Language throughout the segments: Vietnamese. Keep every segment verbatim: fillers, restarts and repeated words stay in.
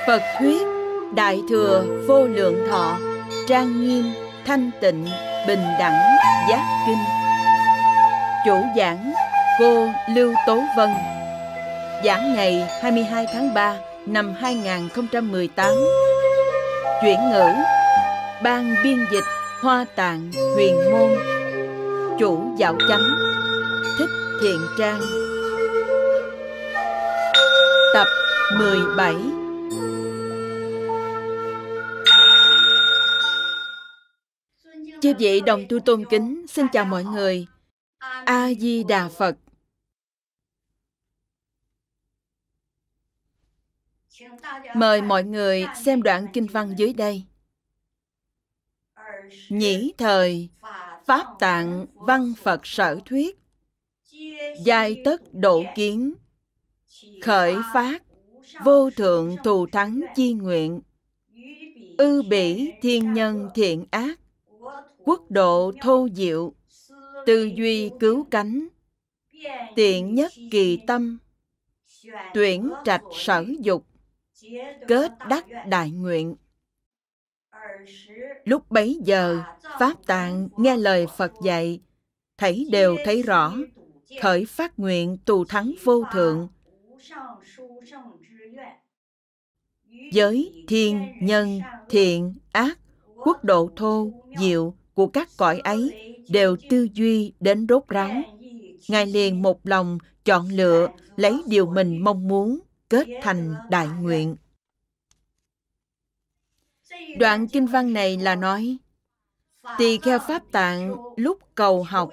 Phật thuyết Đại Thừa Vô Lượng Thọ, trang nghiêm, thanh tịnh, bình đẳng, giác kinh. Chủ giảng cô Lưu Tố Vân. Giảng ngày hai mươi hai tháng ba năm hai nghìn không trăm mười tám. Chuyển ngữ ban biên dịch Hoa Tạng Huyền Môn. Chủ giáo chánh Thích Thiện Trang. Tập mười bảy. Chư vị đồng tu tôn kính, xin chào mọi người. A Di Đà Phật. Mời mọi người xem đoạn kinh văn dưới đây. Nhĩ thời Pháp Tạng Văn Phật Sở Thuyết, giai tất độ kiến, khởi phát vô thượng thù thắng chi nguyện, ư bỉ thiên nhân thiện ác, quốc độ thô diệu, tư duy cứu cánh, tiện nhất kỳ tâm, tuyển trạch sở dục, kết đắc đại nguyện. Lúc bấy giờ, Pháp Tạng nghe lời Phật dạy, thấy đều thấy rõ, khởi phát nguyện tù thắng vô thượng, giới thiên nhân thiện ác, quốc độ thô diệu của các cõi ấy đều tư duy đến rốt ráo. Ngài liền một lòng chọn lựa, lấy điều mình mong muốn, kết thành đại nguyện. Đoạn kinh văn này là nói, tỳ kheo Pháp Tạng lúc cầu học,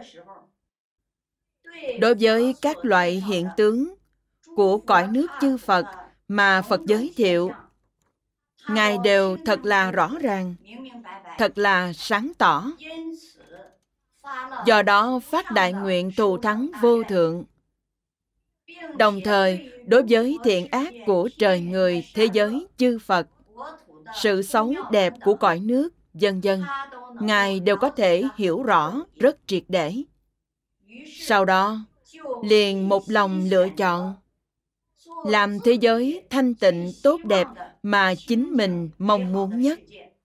đối với các loại hiện tướng của cõi nước chư Phật mà Phật giới thiệu, Ngài đều thật là rõ ràng, thật là sáng tỏ. Do đó phát đại nguyện thù thắng vô thượng. Đồng thời, đối với thiện ác của trời người, thế giới, chư Phật, sự xấu đẹp của cõi nước, vân vân, Ngài đều có thể hiểu rõ rất triệt để. Sau đó, liền một lòng lựa chọn làm thế giới thanh tịnh tốt đẹp mà chính mình mong muốn nhất.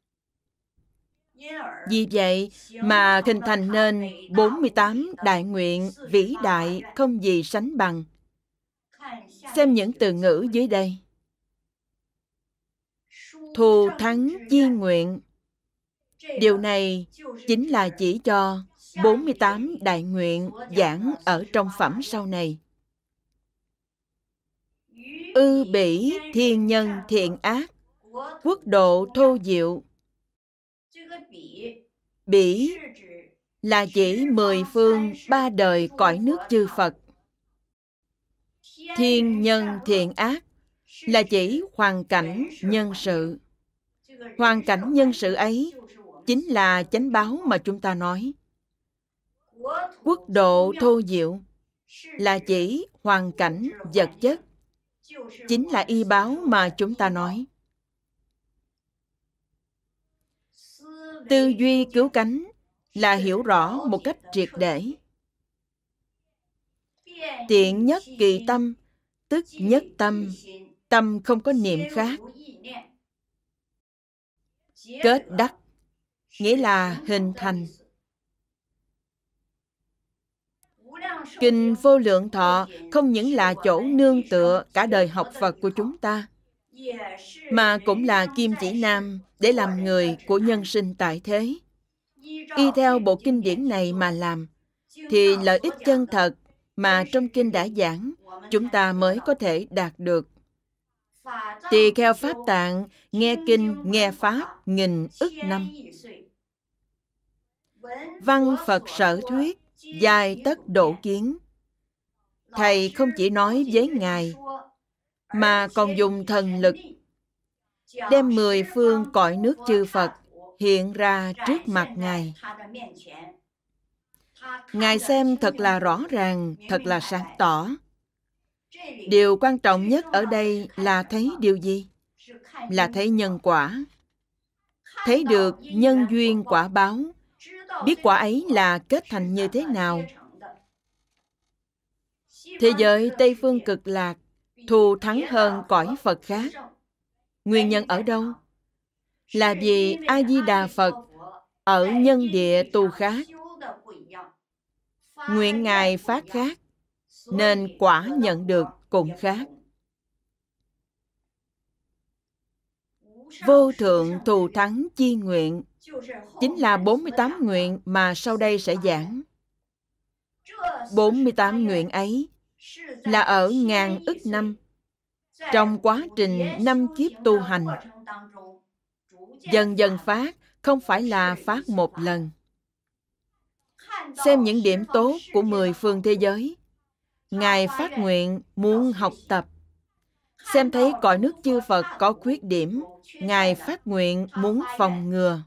Vì vậy mà hình thành nên bốn mươi tám đại nguyện vĩ đại không gì sánh bằng. Xem những từ ngữ dưới đây. Thù thắng chi nguyện. Điều này chính là chỉ cho bốn mươi tám đại nguyện giảng ở trong phẩm sau này. Ư bỉ thiên nhân thiện ác, quốc độ thô diệu. Bỉ là chỉ mười phương ba đời cõi nước chư Phật. Thiên nhân thiện ác là chỉ hoàn cảnh nhân sự. Hoàn cảnh nhân sự ấy chính là chánh báo mà chúng ta nói. Quốc độ thô diệu là chỉ hoàn cảnh vật chất, chính là y báo mà chúng ta nói. Tư duy cứu cánh là hiểu rõ một cách triệt để. Tiện nhất kỳ tâm, tức nhất tâm, tâm không có niệm khác. Kết đắc, nghĩa là hình thành. Kinh Vô Lượng Thọ không những là chỗ nương tựa cả đời học Phật của chúng ta, mà cũng là kim chỉ nam để làm người của nhân sinh tại thế. Y theo bộ kinh điển này mà làm, thì lợi ích chân thật mà trong kinh đã giảng, chúng ta mới có thể đạt được. Tỳ kheo Pháp Tạng nghe kinh, nghe Pháp nghìn ức năm. Văn Phật Sở Thuyết, giai tất độ kiến. Thầy không chỉ nói với Ngài, mà còn dùng thần lực, đem mười phương cõi nước chư Phật hiện ra trước mặt Ngài. Ngài xem thật là rõ ràng, thật là sáng tỏ. Điều quan trọng nhất ở đây là thấy điều gì? Là thấy nhân quả. Thấy được nhân duyên quả báo, biết quả ấy là kết thành như thế nào. Thế giới Tây Phương Cực Lạc thù thắng hơn cõi Phật khác. Nguyên nhân ở đâu? Là vì A-di-đà Phật ở nhân địa tu khác, nguyện Ngài phát khác, nên quả nhận được cũng khác. Vô thượng thù thắng chi nguyện chính là bốn mươi tám nguyện mà sau đây sẽ giảng. bốn mươi tám nguyện ấy là ở ngàn ức năm, trong quá trình năm kiếp tu hành, dần dần phát, không phải là phát một lần. Xem những điểm tốt của mười phương thế giới, Ngài phát nguyện muốn học tập. Xem thấy cõi nước chư Phật có khuyết điểm, Ngài phát nguyện muốn phòng ngừa.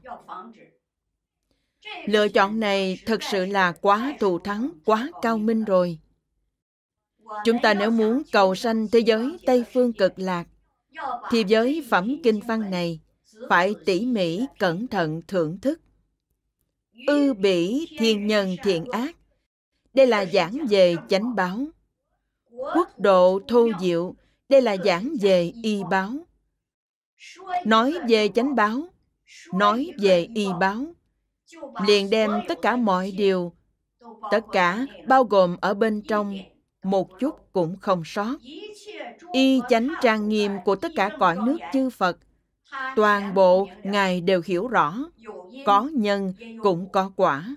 Lựa chọn này thật sự là quá thù thắng, quá cao minh rồi. Chúng ta nếu muốn cầu sanh thế giới Tây Phương Cực Lạc, thì với phẩm kinh văn này phải tỉ mỉ cẩn thận thưởng thức. Ư bỉ thiên nhân thiện ác, đây là giảng về chánh báo. Quốc độ thô diệu, đây là giảng về y báo. Nói về chánh báo, nói về y báo, liền đem tất cả mọi điều, tất cả bao gồm ở bên trong, một chút cũng không sót. Y chánh trang nghiêm của tất cả cõi nước chư Phật, toàn bộ Ngài đều hiểu rõ, có nhân cũng có quả.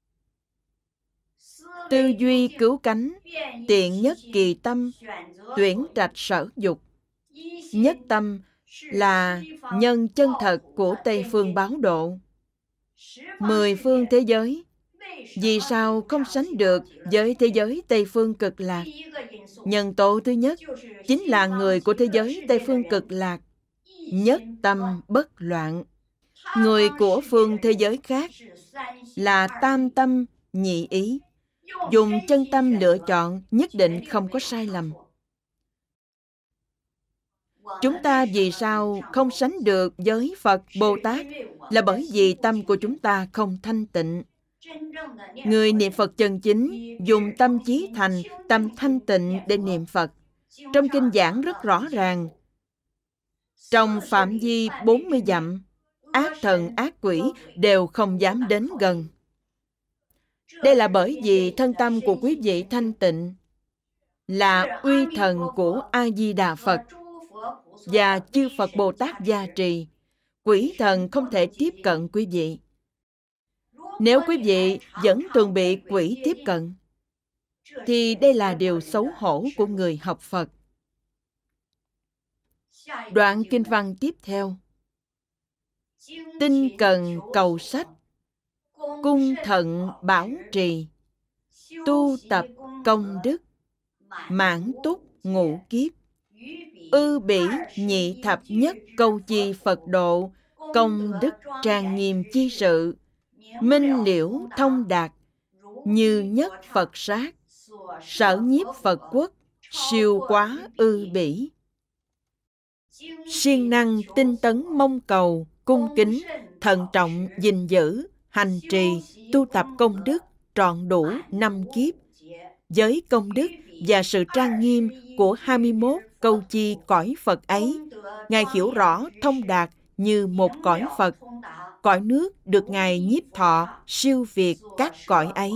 Tư duy cứu cánh, tiện nhất kỳ tâm, tuyển trạch sở dục. Nhất tâm là nhân chân thật của Tây Phương báo độ. Mười phương thế giới, vì sao không sánh được với thế giới Tây Phương Cực Lạc? Nhân tố thứ nhất chính là người của thế giới Tây Phương Cực Lạc, nhất tâm bất loạn. Người của phương thế giới khác là tam tâm nhị ý, dùng chân tâm lựa chọn nhất định không có sai lầm. Chúng ta vì sao không sánh được với Phật Bồ Tát? Là bởi vì tâm của chúng ta không thanh tịnh. Người niệm Phật chân chính dùng tâm chí thành, tâm thanh tịnh để niệm Phật. Trong kinh giảng rất rõ ràng, trong phạm vi bốn mươi dặm, ác thần ác quỷ đều không dám đến gần. Đây là bởi vì thân tâm của quý vị thanh tịnh, là uy thần của A-di-đà Phật và chư Phật Bồ Tát gia trì. Quỷ thần không thể tiếp cận quý vị. Nếu quý vị vẫn thường bị quỷ tiếp cận, thì đây là điều xấu hổ của người học Phật. Đoạn kinh văn tiếp theo: tinh cần cầu sách, cung thận bảo trì, tu tập công đức, mãn túc ngũ kiếp, ư bỉ nhị thập nhất câu chi Phật độ, công đức trang nghiêm chi sự, minh liễu thông đạt, như nhất Phật sát, sở nhiếp Phật quốc, siêu quá ư bỉ. Siêng năng tinh tấn mong cầu, cung kính, thận trọng gìn giữ, hành trì, tu tập công đức trọn đủ năm kiếp, với công đức và sự trang nghiêm của hai mươi mốt câu chi cõi Phật ấy, Ngài hiểu rõ thông đạt như một cõi Phật. Cõi nước được Ngài nhiếp thọ siêu việt các cõi ấy.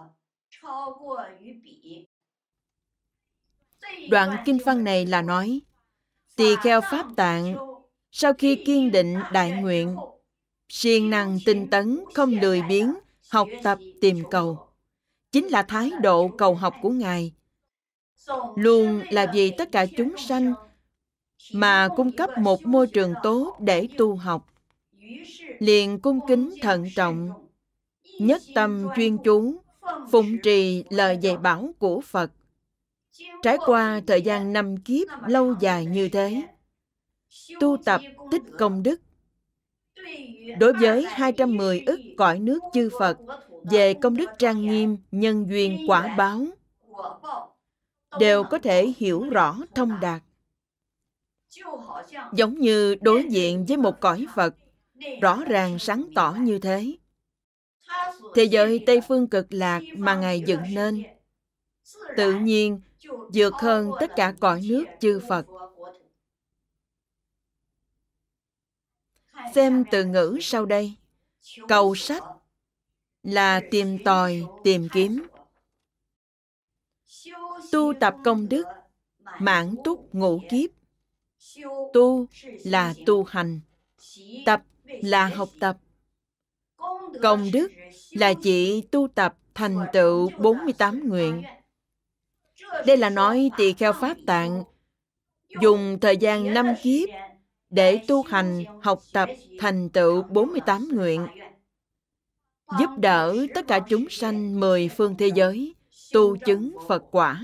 Đoạn kinh văn này là nói, tỳ kheo Pháp Tạng sau khi kiên định đại nguyện, siêng năng tinh tấn, không lười biếng, học tập tìm cầu, chính là thái độ cầu học của Ngài. Luôn là vì tất cả chúng sanh mà cung cấp một môi trường tốt để tu học. Liền cung kính thận trọng, nhất tâm chuyên chú, phụng trì lời dạy bảo của Phật. Trải qua thời gian năm kiếp lâu dài như thế, tu tập tích công đức. Đối với hai trăm mười ức cõi nước chư Phật, về công đức trang nghiêm, nhân duyên quả báo, đều có thể hiểu rõ thông đạt. Giống như đối diện với một cõi Phật, rõ ràng sáng tỏ như thế. Thế giới Tây Phương Cực Lạc mà Ngài dựng nên, tự nhiên vượt hơn tất cả cõi nước chư Phật. Xem từ ngữ sau đây. Cầu sách là tìm tòi, tìm kiếm. Tu tập công đức, mãn túc ngũ kiếp. Tu là tu hành, tập là học tập. Công đức là chỉ tu tập thành tựu bốn mươi tám nguyện. Đây là nói tỳ kheo Pháp Tạng dùng thời gian năm kiếp để tu hành, học tập, thành tựu bốn mươi tám nguyện, giúp đỡ tất cả chúng sanh mười phương thế giới tu chứng Phật quả.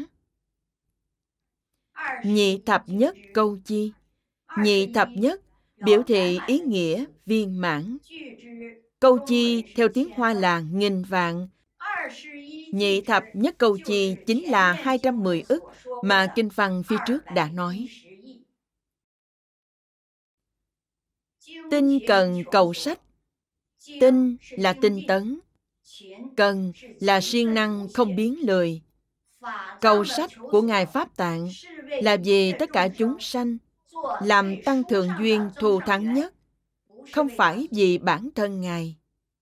Nhị thập nhất câu chi. Nhị thập nhất biểu thị ý nghĩa viên mãn. Câu chi theo tiếng Hoa là nghìn vạn. Nhị thập nhất câu chi chính là hai trăm mười ức mà kinh văn phía trước đã nói. Tinh cần cầu sách. Tinh là tinh tấn, cần là siêng năng không biến lười. Cầu sách của Ngài Pháp Tạng là vì tất cả chúng sanh, làm tăng thượng duyên thù thắng nhất, không phải vì bản thân Ngài.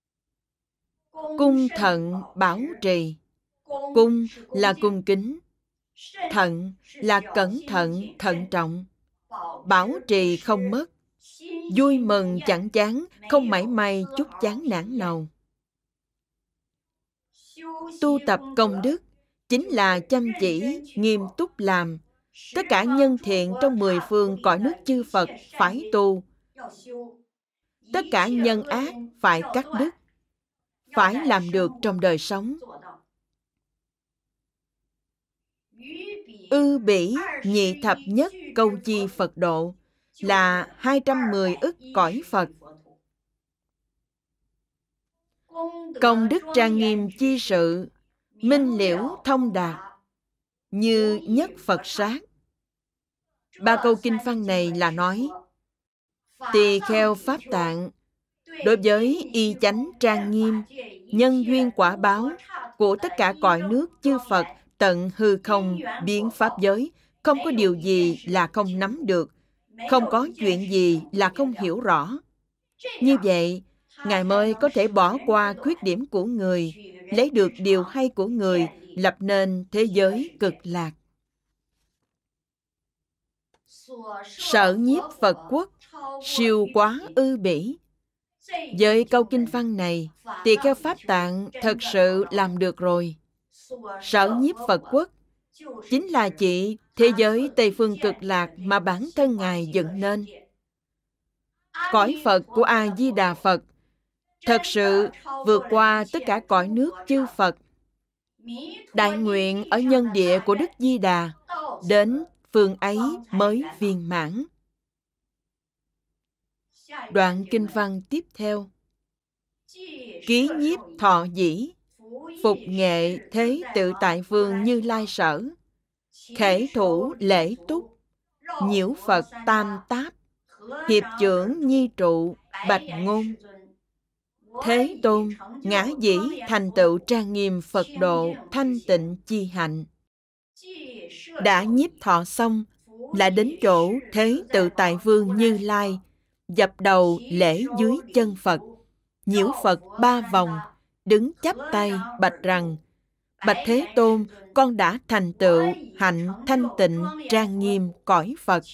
Cung thận bảo trì. Cung là cung kính, thận là cẩn thận, thận trọng, bảo trì không mất, vui mừng chẳng chán, không mảy may chút chán nản nào. Tu tập công đức chính là chăm chỉ, nghiêm túc làm. Tất cả nhân thiện trong mười phương cõi nước chư Phật phải tu. Tất cả nhân ác phải cắt đứt, phải làm được trong đời sống. Ư bỉ nhị thập nhất câu chi Phật độ là hai trăm mười ức cõi Phật. Công đức trang nghiêm chi sự, minh liễu thông đạt, như nhất Phật sát. Ba câu kinh văn này là nói tỳ kheo Pháp Tạng đối với y chánh trang nghiêm, nhân duyên quả báo của tất cả cõi nước chư Phật tận hư không biến pháp giới, không có điều gì là không nắm được, không có chuyện gì là không hiểu rõ. Như vậy, Ngài mới có thể bỏ qua khuyết điểm của người, lấy được điều hay của người, lập nên thế giới cực lạc. Sở nhiếp Phật quốc, siêu quá ư bỉ. Với câu kinh văn này, tỳ kheo Pháp Tạng thật sự làm được rồi. Sở nhiếp Phật quốc chính là chỉ thế giới Tây phương cực lạc mà bản thân Ngài dựng nên. Cõi Phật của A-di-đà Phật thật sự vượt qua tất cả cõi nước chư Phật. Đại nguyện ở nhân địa của Đức Di Đà, đến phương ấy mới viên mãn. Đoạn kinh văn tiếp theo. Ký nhiếp thọ dĩ, phục nghệ thế tự tại vương Như Lai sở, khể thủ lễ túc, nhiễu Phật tam táp, hiệp trưởng nhi trụ, bạch ngôn. Thế Tôn ngã dĩ thành tựu trang nghiêm Phật độ thanh tịnh chi hạnh. Đã nhiếp thọ xong, lại đến chỗ thế tự tại vương Như Lai, dập đầu lễ dưới chân Phật, nhiễu Phật ba vòng, đứng chắp tay bạch rằng: Bạch Thế Tôn, con đã thành tựu hạnh thanh tịnh trang nghiêm cõi Phật.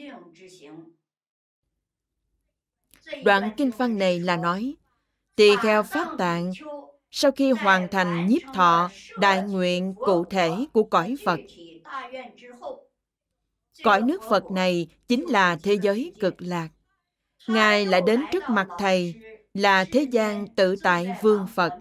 Đoạn kinh văn này là nói tỳ kheo Pháp Tạng sau khi hoàn thành nhiếp thọ đại nguyện cụ thể của cõi Phật, cõi nước Phật này chính là thế giới cực lạc. Ngài lại đến trước mặt Thầy là thế gian tự tại vương Phật,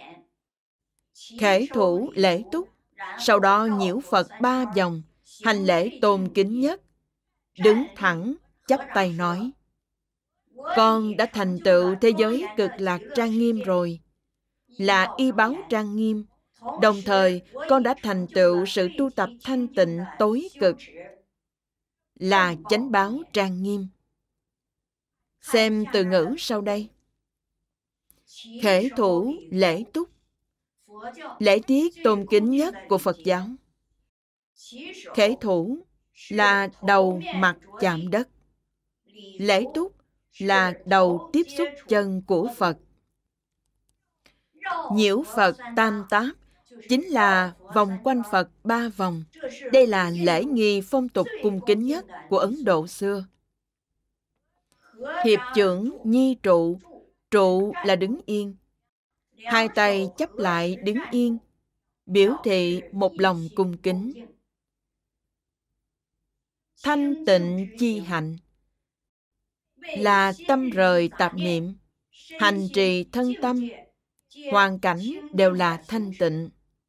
khể thủ lễ túc, sau đó nhiễu Phật ba vòng, hành lễ tôn kính nhất, đứng thẳng chắp tay nói: Con đã thành tựu thế giới cực lạc trang nghiêm rồi, là y báo trang nghiêm. Đồng thời, con đã thành tựu sự tu tập thanh tịnh tối cực, là chánh báo trang nghiêm. Xem từ ngữ sau đây. Khể thủ lễ túc, lễ tiết tôn kính nhất của Phật giáo. Khể thủ là đầu mặt chạm đất. Lễ túc là đầu tiếp xúc chân của Phật. Nhiễu Phật tam táp chính là vòng quanh Phật ba vòng. Đây là lễ nghi phong tục cung kính nhất của Ấn Độ xưa. Hiệp chưởng nhi trụ, trụ là đứng yên. Hai tay chắp lại đứng yên, biểu thị một lòng cung kính. Thanh tịnh chi hạnh là tâm rời tạp niệm, hành trì thân tâm, hoàn cảnh đều là thanh tịnh.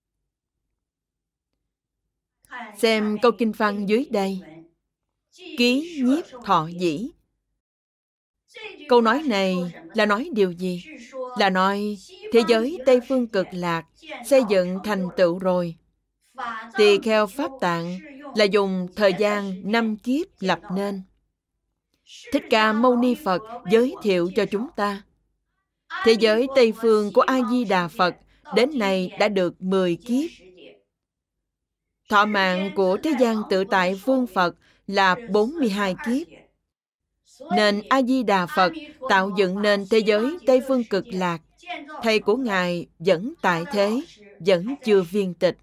Xem câu kinh văn dưới đây. Ký nhiếp thọ dĩ. Câu nói này là nói điều gì? Là nói thế giới Tây Phương Cực Lạc xây dựng thành tựu rồi. Tỳ kheo Pháp Tạng là dùng thời gian năm kiếp lập nên. Thích Ca Mâu Ni Phật giới thiệu cho chúng ta. Thế giới Tây Phương của A-di-đà Phật đến nay đã được mười kiếp. Thọ mạng của thế gian tự tại phương Phật là bốn mươi hai kiếp. Nên A-di-đà Phật tạo dựng nên thế giới Tây Phương Cực Lạc. Thầy của Ngài vẫn tại thế, vẫn chưa viên tịch.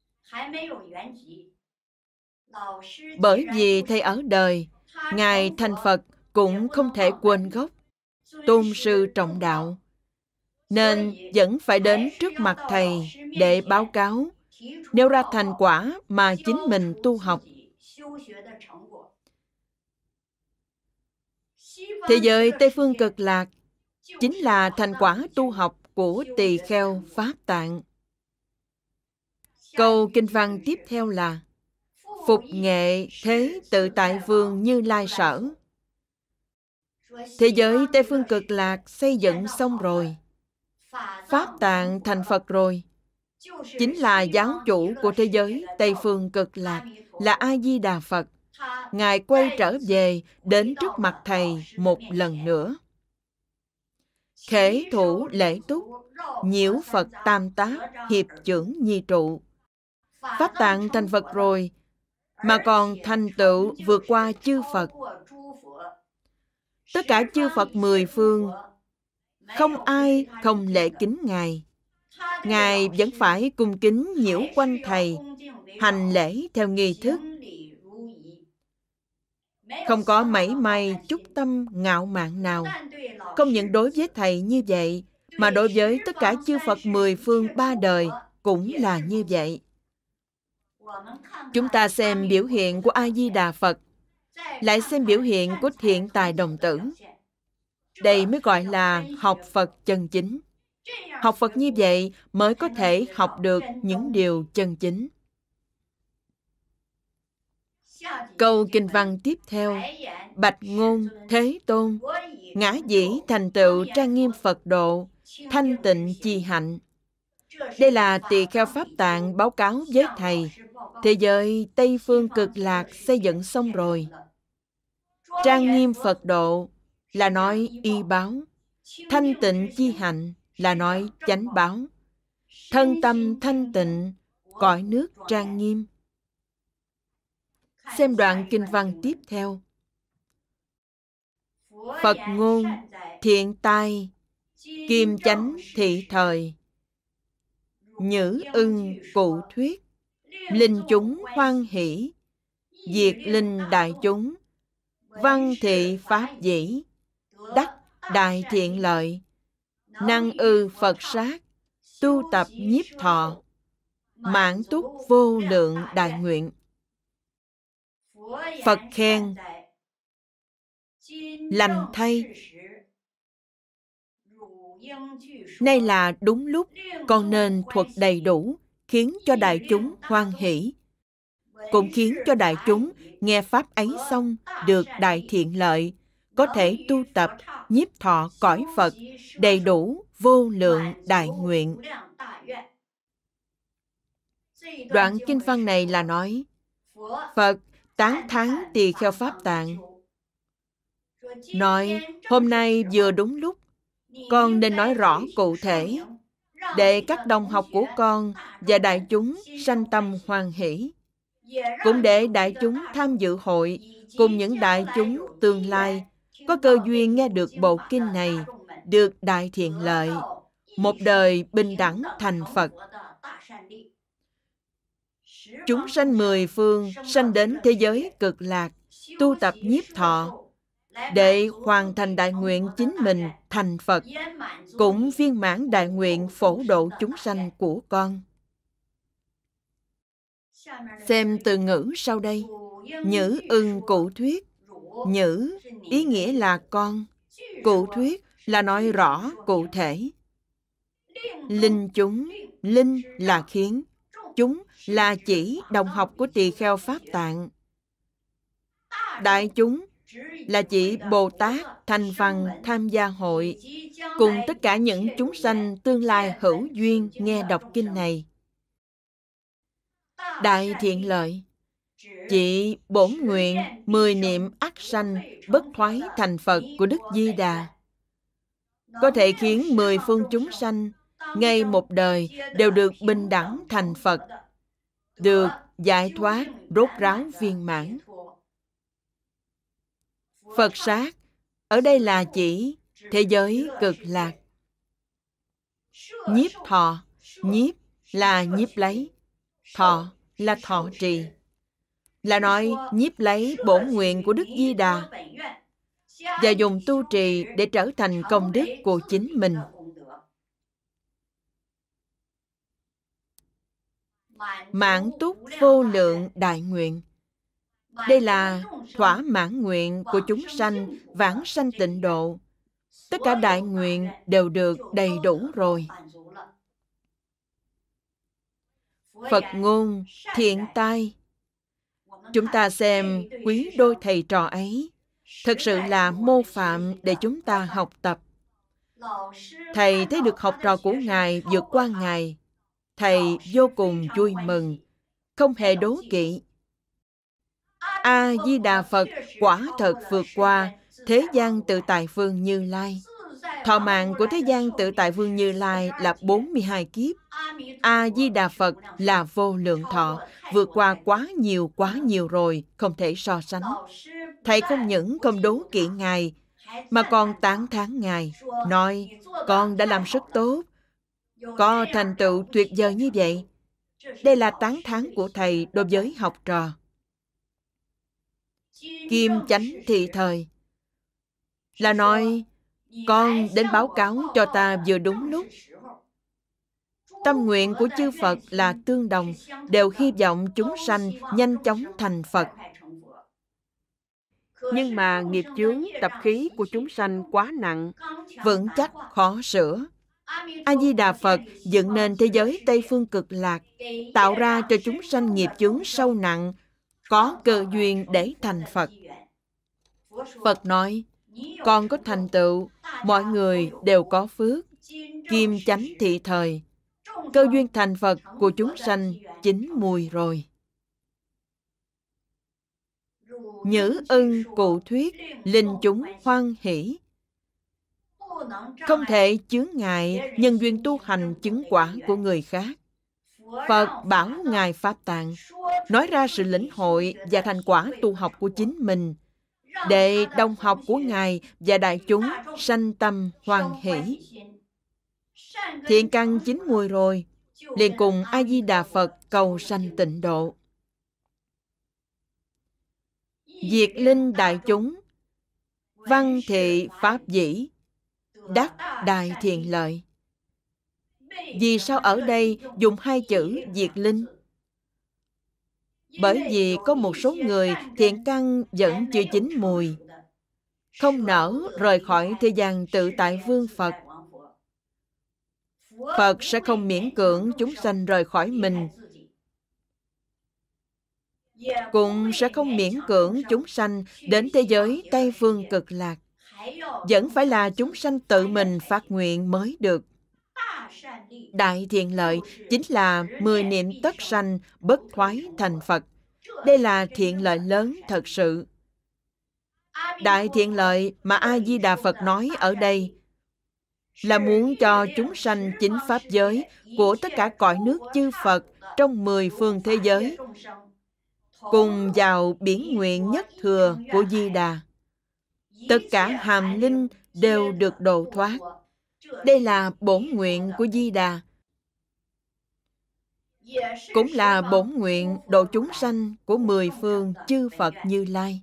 Bởi vì Thầy ở đời, Ngài thành Phật cũng không thể quên gốc, tôn sư trọng đạo. Nên vẫn phải đến trước mặt Thầy để báo cáo, nêu ra thành quả mà chính mình tu học. Thế giới Tây Phương Cực Lạc chính là thành quả tu học của tỳ kheo Pháp Tạng. Câu kinh văn tiếp theo là Phục nghệ thế tự tại vương Như Lai sở. Thế giới Tây Phương Cực Lạc xây dựng xong rồi. Pháp Tạng thành Phật rồi. Chính là giáo chủ của thế giới Tây Phương Cực Lạc, là A-di-đà Phật. Ngài quay trở về đến trước mặt Thầy một lần nữa. Khế thủ lễ túc, nhiễu Phật tam táp, hiệp chưởng nhi trụ. Pháp Tạng thành Phật rồi, mà còn thành tựu vượt qua chư Phật. Tất cả chư Phật mười phương, không ai không lễ kính Ngài. Ngài vẫn phải cung kính nhiễu quanh Thầy, hành lễ theo nghi thức. Không có mảy may chút tâm ngạo mạn nào. Không những đối với Thầy như vậy, mà đối với tất cả chư Phật mười phương ba đời cũng là như vậy. Chúng ta xem biểu hiện của A-di-đà Phật, lại xem biểu hiện của Thiện Tài Đồng Tử. Đây mới gọi là học Phật chân chính. Học Phật như vậy mới có thể học được những điều chân chính. Câu kinh văn tiếp theo. Bạch ngôn Thế Tôn, ngã dĩ thành tựu trang nghiêm Phật độ, thanh tịnh chi hạnh. Đây là tỳ kheo Pháp Tạng báo cáo với Thầy. Thế giới Tây Phương Cực Lạc xây dựng xong rồi. Trang nghiêm Phật độ là nói y báo. Thanh tịnh chi hạnh là nói chánh báo. Thân tâm thanh tịnh, cõi nước trang nghiêm. Xem đoạn kinh văn tiếp theo. Phật ngôn thiện tai, kim chánh thị thời, nhữ ưng cụ thuyết, linh chúng hoan hỷ, diệt linh đại chúng, văn thị pháp dĩ, đắc đại thiện lợi, năng ư Phật sát, tu tập nhiếp thọ, mãn túc vô lượng đại nguyện. Phật khen, lành thay, nay là đúng lúc, con nên thuật đầy đủ, khiến cho đại chúng hoan hỷ, cũng khiến cho đại chúng nghe pháp ấy xong được đại thiện lợi, có thể tu tập nhiếp thọ cõi Phật, đầy đủ vô lượng đại nguyện. Đoạn kinh văn này là nói Phật tán thán tỳ kheo Pháp Tạng, nói hôm nay vừa đúng lúc, con nên nói rõ cụ thể, để các đồng học của con và đại chúng sanh tâm hoan hỷ, cũng để đại chúng tham dự hội cùng những đại chúng tương lai có cơ duyên nghe được bộ kinh này, được đại thiện lợi, một đời bình đẳng thành Phật. Chúng sanh mười phương sanh đến thế giới cực lạc, tu tập nhiếp thọ, để hoàn thành đại nguyện chính mình thành Phật, cũng viên mãn đại nguyện phổ độ chúng sanh của con. Xem từ ngữ sau đây. Nhữ ưng cụ thuyết. Nhữ ý nghĩa là con, cụ thuyết là nói rõ cụ thể. Linh chúng, linh là khiến, chúng là chỉ đồng học của tỳ kheo Pháp Tạng. Đại chúng là chỉ Bồ Tát, Thành Văn, tham gia hội, cùng tất cả những chúng sanh tương lai hữu duyên nghe đọc kinh này. Đại thiện lợi chỉ bổn nguyện mười niệm ắt sanh bất thoái thành Phật của Đức Di Đà, có thể khiến mười phương chúng sanh ngay một đời đều được bình đẳng thành Phật, được giải thoát rốt ráo viên mãn. Phật sát ở đây là chỉ thế giới cực lạc. Nhiếp thọ, nhiếp là nhiếp lấy, thọ là thọ trì, là nói nhiếp lấy bổn nguyện của Đức Di Đà và dùng tu trì để trở thành công đức của chính mình. Mãn túc vô lượng đại nguyện. Đây là thỏa mãn nguyện của chúng sanh vãng sanh tịnh độ. Tất cả đại nguyện đều được đầy đủ rồi. Phật ngôn thiện tai. Chúng ta xem quý đôi thầy trò ấy, thật sự là mô phạm để chúng ta học tập. Thầy thấy được học trò của Ngài vượt qua Ngài, thầy vô cùng vui mừng, không hề đố kỵ. A-di-đà Phật quả thật vượt qua thế gian tự tại vương Như Lai. Thọ mạng của thế gian tự tại vương Như Lai là bốn mươi hai kiếp. A-di-đà Phật là vô lượng thọ, vượt qua quá nhiều quá nhiều rồi, không thể so sánh. Thầy không những không đố kỵ Ngài, mà còn tán thán Ngài, nói con đã làm rất tốt, có thành tựu tuyệt vời như vậy. Đây là tán thán của thầy đối với học trò. Kim chánh thị thời là nói con đến báo cáo cho ta vừa đúng lúc. Tâm nguyện của chư Phật là tương đồng, đều hy vọng chúng sanh nhanh chóng thành Phật. Nhưng mà nghiệp chướng tập khí của chúng sanh quá nặng, vững chắc khó sửa. A-di-đà Phật dựng nên thế giới Tây Phương Cực Lạc, tạo ra cho chúng sanh nghiệp chướng sâu nặng, có cơ duyên để thành Phật. Phật nói, con có thành tựu, mọi người đều có phước, kim chánh thị thời, cơ duyên thành Phật của chúng sanh chín mùi rồi. Nhữ ưng cụ thuyết, linh chúng hoan hỷ. Không thể chướng ngại nhân duyên tu hành chứng quả của người khác. Phật bảo Ngài Pháp Tạng nói ra sự lĩnh hội và thành quả tu học của chính mình, để đồng học của Ngài và đại chúng sanh tâm hoan hỷ. Thiện căn chín mùi rồi, liền cùng A-di-đà Phật cầu sanh tịnh độ. Diệt linh đại chúng, văn thị pháp dĩ, đắc đại thiện lợi. Vì sao ở đây dùng hai chữ diệt linh? Bởi vì có một số người thiện căn vẫn chưa chín mùi, không nỡ rời khỏi thế gian tự tại vương Phật. Phật sẽ không miễn cưỡng chúng sanh rời khỏi mình, cũng sẽ không miễn cưỡng chúng sanh đến thế giới Tây Phương Cực Lạc. Vẫn phải là chúng sanh tự mình phát nguyện mới được. Đại thiện lợi chính là mười niệm tất sanh bất thoái thành Phật. Đây là thiện lợi lớn thật sự. Đại thiện lợi mà A-di-đà Phật nói ở đây là muốn cho chúng sanh chính pháp giới của tất cả cõi nước chư Phật trong mười phương thế giới cùng vào biển nguyện nhất thừa của Di Đà, tất cả hàm linh đều được độ thoát. Đây là bổn nguyện của Di Đà, cũng là bổn nguyện độ chúng sanh của mười phương chư Phật Như Lai.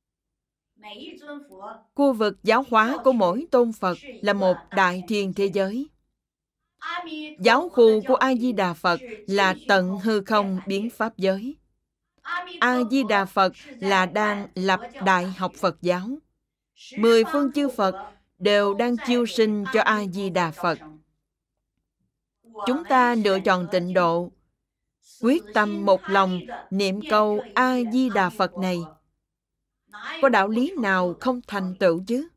Khu vực giáo hóa của mỗi tôn Phật là một đại thiên thế giới. Giáo khu của A-di-đà Phật là tận hư không biến pháp giới. A-di-đà Phật là đang lập đại học Phật giáo. Mười phương chư Phật đều đang chiêu sinh cho A-di-đà Phật. Chúng ta lựa chọn tịnh độ, quyết tâm một lòng niệm câu A-di-đà Phật này, có đạo lý nào không thành tựu chứ?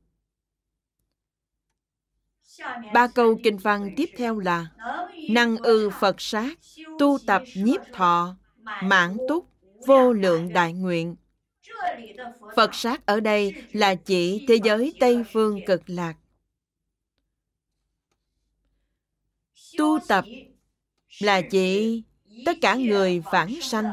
Ba câu kinh văn tiếp theo là: năng ư Phật sát, tu tập nhiếp thọ, mãn túc, vô lượng đại nguyện. Phật sát ở đây là chỉ thế giới Tây Phương Cực Lạc. Tu tập là chỉ tất cả người vãng sanh.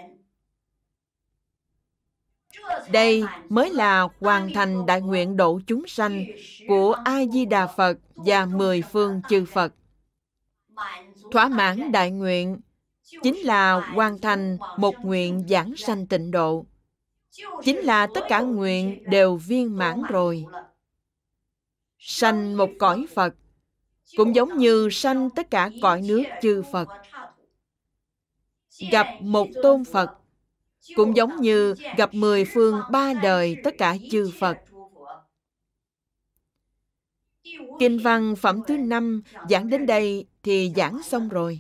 Đây mới là hoàn thành đại nguyện độ chúng sanh của A-di-đà Phật và mười phương chư Phật. Thỏa mãn đại nguyện chính là hoàn thành một nguyện giảng sanh tịnh độ, chính là tất cả nguyện đều viên mãn rồi. Sanh một cõi Phật cũng giống như sanh tất cả cõi nước chư Phật. Gặp một tôn Phật cũng giống như gặp mười phương ba đời tất cả chư Phật. Kinh văn phẩm thứ năm giảng đến đây thì giảng xong rồi.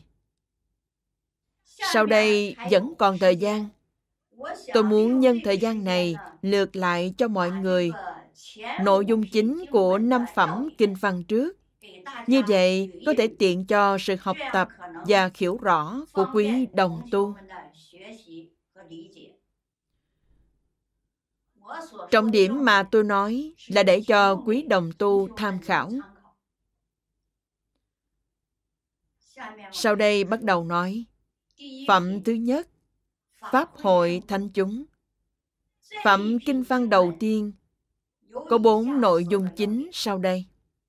Sau đây vẫn còn thời gian. Tôi muốn nhân thời gian này lược lại cho mọi người nội dung chính của năm phẩm kinh văn trước. Như vậy có thể tiện cho sự học tập và hiểu rõ của quý đồng tu. Trọng điểm mà tôi nói là để cho quý đồng tu tham khảo. Sau đây bắt đầu nói. Phẩm thứ nhất, Pháp hội thánh chúng. Phẩm kinh văn đầu tiên có bốn nội dung chính sau đây.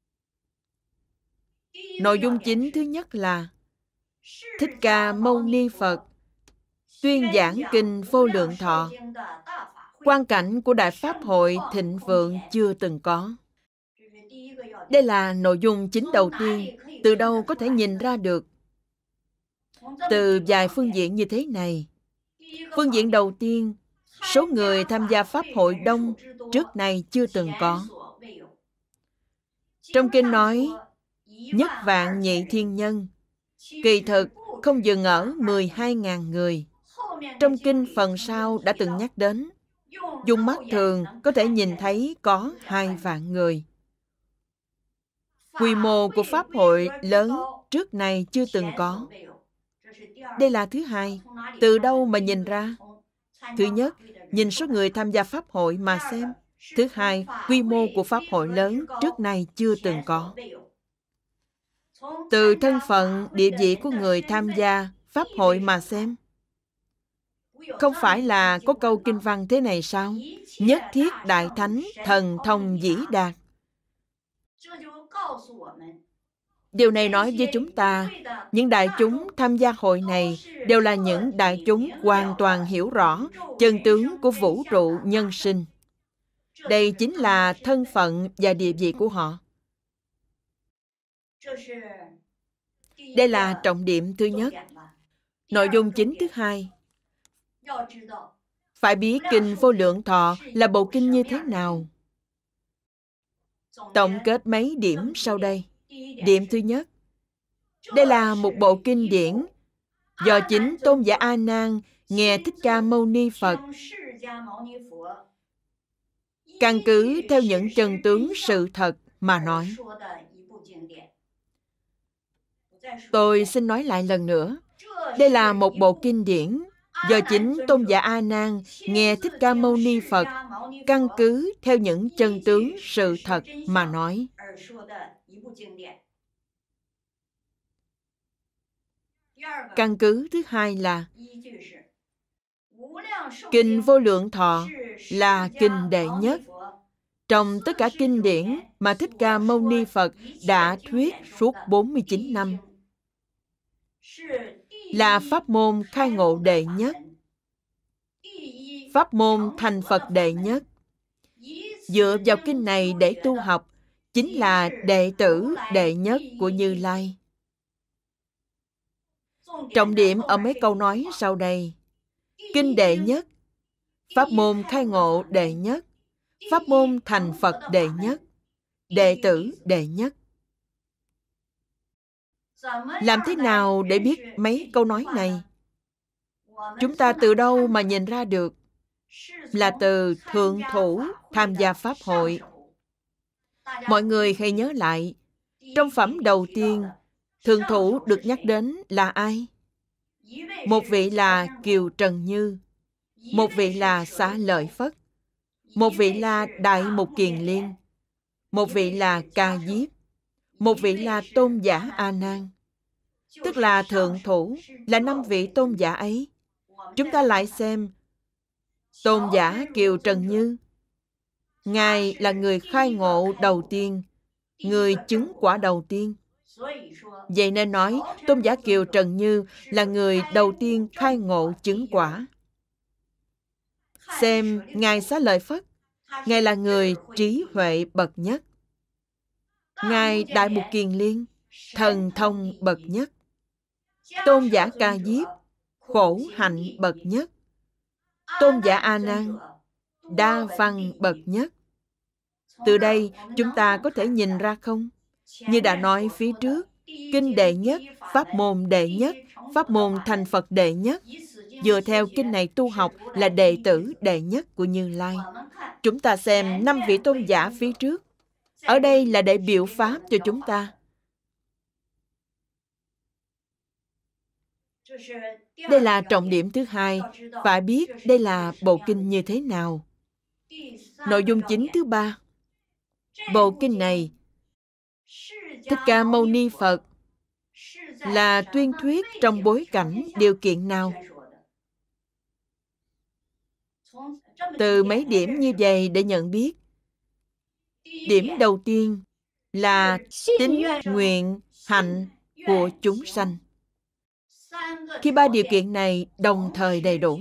Nội dung chính thứ nhất là Thích Ca Mâu Ni Phật tuyên giảng kinh Vô Lượng Thọ. Quan cảnh của Đại Pháp hội thịnh vượng chưa từng có. Đây là nội dung chính đầu tiên. Từ đâu có thể nhìn ra được? Từ vài phương diện như thế này. Phương diện đầu tiên, số người tham gia Pháp hội đông, trước nay chưa từng có. Trong kinh nói, nhất vạn nhị thiên nhân, kỳ thực không dừng ở mười hai nghìn người. Trong kinh phần sau đã từng nhắc đến, dùng mắt thường có thể nhìn thấy có hai vạn người. Quy mô của Pháp hội lớn trước nay chưa từng có. Đây là thứ hai. Từ đâu mà nhìn ra? Thứ nhất, nhìn số người tham gia Pháp hội mà xem. Thứ hai, quy mô của Pháp hội lớn trước nay chưa từng có. Từ thân phận, địa vị của người tham gia Pháp hội mà xem. Không phải là có câu kinh văn thế này sao? Nhất thiết đại thánh, thần thông dĩ đạt. Điều này nói với chúng ta, những đại chúng tham gia hội này đều là những đại chúng hoàn toàn hiểu rõ chân tướng của vũ trụ nhân sinh. Đây chính là thân phận và địa vị của họ. Đây là trọng điểm thứ nhất. Nội dung chính thứ hai. Phải biết kinh Vô Lượng Thọ là bộ kinh như thế nào. Tổng kết mấy điểm sau đây. Điểm thứ nhất. Đây là một bộ kinh điển do chính Tôn giả A Nan nghe Thích Ca Mâu Ni Phật căn cứ theo những chân tướng sự thật mà nói. Tôi xin nói lại lần nữa. Đây là một bộ kinh điển do chính Tôn giả A Nan nghe Thích Ca Mâu Ni Phật căn cứ theo những chân tướng sự thật mà nói. Căn cứ thứ hai là kinh Vô Lượng Thọ là kinh đệ nhất, Trong tất cả kinh điển mà Thích Ca Mâu Ni Phật đã thuyết suốt bốn mươi chín năm, là pháp môn khai ngộ đệ nhất, pháp môn thành Phật đệ nhất. Dựa vào kinh này để tu học chính là đệ tử đệ nhất của Như Lai. Trọng điểm ở mấy câu nói sau đây: kinh đệ nhất, pháp môn khai ngộ đệ nhất, pháp môn thành Phật đệ nhất, đệ tử đệ nhất. Làm thế nào để biết mấy câu nói này? Chúng ta từ đâu mà nhìn ra được? Là từ thượng thủ tham gia pháp hội. Mọi người hãy nhớ lại, trong phẩm đầu tiên, thượng thủ được nhắc đến là ai? Một vị là Kiều Trần Như, một vị là Xá Lợi Phất, một vị là Đại Mục Kiền Liên, một vị là Ca Diếp, một vị là Tôn giả A Nan. Tức là thượng thủ là năm vị tôn giả ấy. Chúng ta lại xem tôn giả Kiều Trần Như. Ngài là người khai ngộ đầu tiên, người chứng quả đầu tiên. Vậy nên nói tôn giả Kiều Trần Như là người đầu tiên khai ngộ chứng quả. Xem Ngài Xá Lợi Phất, Ngài là người trí huệ bậc nhất. Ngài Đại Mục Kiền Liên, thần thông bậc nhất. Tôn giả Ca Diếp, khổ hạnh bậc nhất. Tôn giả A Nan, đa văn bậc nhất. Từ đây chúng ta có thể nhìn ra không? Như đã nói phía trước, kinh đệ nhất, pháp môn đệ nhất, pháp môn thành Phật đệ nhất. Dựa theo kinh này tu học là đệ tử đệ nhất của Như Lai. Chúng ta xem năm vị tôn giả phía trước. Ở đây là để biểu pháp cho chúng ta. Đây là trọng điểm thứ hai, phải biết đây là bộ kinh như thế nào. Nội dung chính thứ ba, bộ kinh này, Thích Ca Mâu Ni Phật là tuyên thuyết trong bối cảnh điều kiện nào? Từ mấy điểm như vậy để nhận biết. Điểm đầu tiên là tín nguyện hạnh của chúng sanh. Khi ba điều kiện này đồng thời đầy đủ.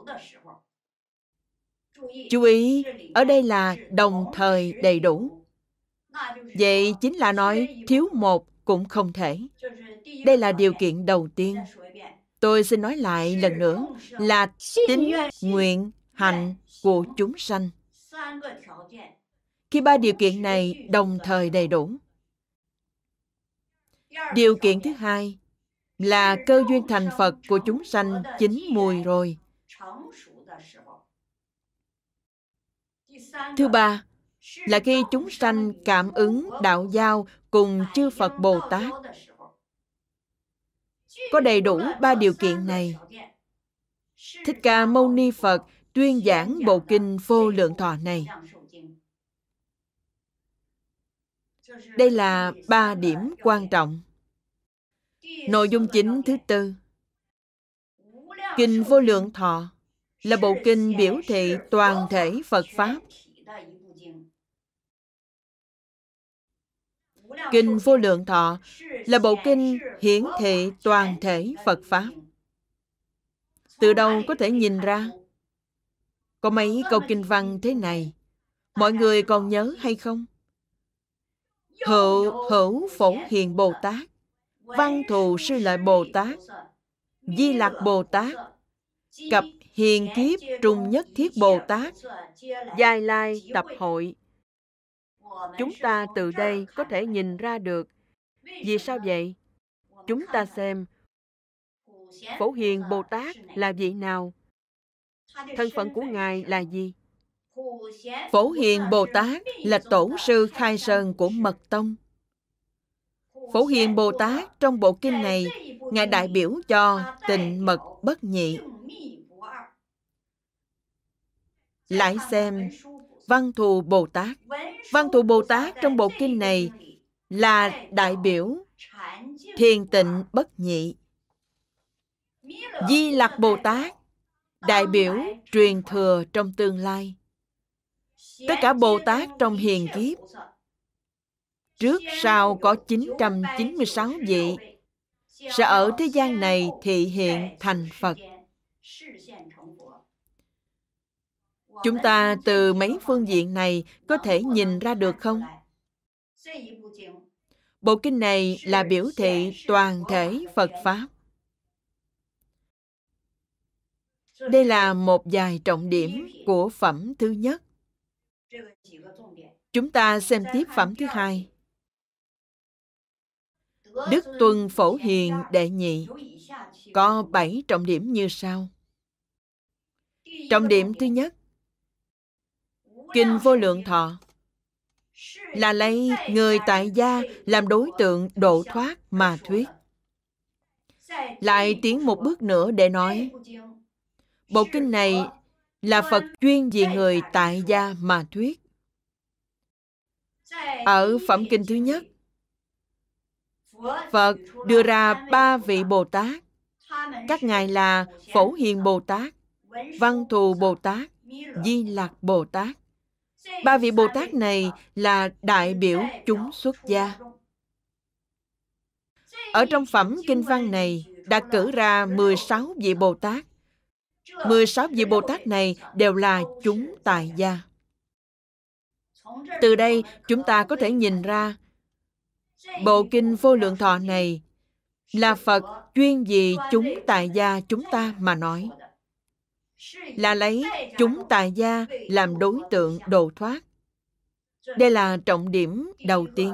Chú ý, ở đây là đồng thời đầy đủ. Vậy chính là nói thiếu một cũng không thể. Đây là điều kiện đầu tiên. Tôi xin nói lại lần nữa là tín nguyện hạnh của chúng sanh. Khi ba điều kiện này đồng thời đầy đủ. Điều kiện thứ hai là cơ duyên thành Phật của chúng sanh chín mùi rồi. Thứ ba là khi chúng sanh cảm ứng đạo giao cùng chư Phật Bồ Tát. Có đầy đủ ba điều kiện này, Thích Ca Mâu Ni Phật tuyên giảng bộ kinh Vô Lượng Thọ này. Đây là ba điểm quan trọng. Nội dung chính thứ tư, kinh Vô Lượng Thọ là bộ kinh biểu thị toàn thể Phật Pháp. Kinh Vô Lượng Thọ là bộ kinh hiển thị toàn thể Phật Pháp. Từ đâu có thể nhìn ra? Có mấy câu kinh văn thế này, mọi người còn nhớ hay không? Hữu hữu Phổ Hiền Bồ Tát, Văn Thù Sư Lợi Bồ Tát, Di Lặc Bồ Tát, Cập Hiền Kiếp Trung Nhất Thiết Bồ Tát, Giai Lai Tập Hội. Chúng ta từ đây có thể nhìn ra được. Vì sao vậy? Chúng ta xem Phổ Hiền Bồ Tát là vị nào? Thân phận của Ngài là gì? Phổ Hiền Bồ Tát là tổ sư khai sơn của Mật Tông. Phổ Hiền Bồ Tát trong bộ kinh này, Ngài đại biểu cho tịnh mật bất nhị. Lại xem Văn Thù Bồ Tát. Văn Thù Bồ Tát trong bộ kinh này là đại biểu thiền tịnh bất nhị. Di Lặc Bồ Tát đại biểu truyền thừa trong tương lai. Tất cả Bồ Tát trong hiền kiếp, trước sau có chín trăm chín mươi sáu vị, sẽ ở thế gian này thị hiện thành Phật. Chúng ta từ mấy phương diện này có thể nhìn ra được không? Bộ kinh này là biểu thị toàn thể Phật Pháp. Đây là một vài trọng điểm của phẩm thứ nhất. Chúng ta xem tiếp phẩm thứ hai. Đức Tuân Phổ Hiền Đệ Nhị có bảy trọng điểm như sau. Trọng điểm thứ nhất, Kinh Vô Lượng Thọ là lấy người tại gia làm đối tượng độ thoát mà thuyết. Lại tiến một bước nữa để nói, bộ kinh này là Phật chuyên vì người tại gia mà thuyết. Ở phẩm kinh thứ nhất, Phật đưa ra ba vị Bồ Tát. Các ngài là Phổ Hiền Bồ Tát, Văn Thù Bồ Tát, Di Lặc Bồ Tát. Ba vị Bồ Tát này là đại biểu chúng xuất gia. Ở trong phẩm kinh văn này đã cử ra mười sáu vị Bồ Tát. mười sáu vị Bồ Tát này đều là chúng tại gia. Từ đây chúng ta có thể nhìn ra bộ kinh Vô Lượng Thọ này là Phật chuyên vì chúng tại gia chúng ta mà nói, là lấy chúng tại gia làm đối tượng độ thoát. Đây là trọng điểm đầu tiên.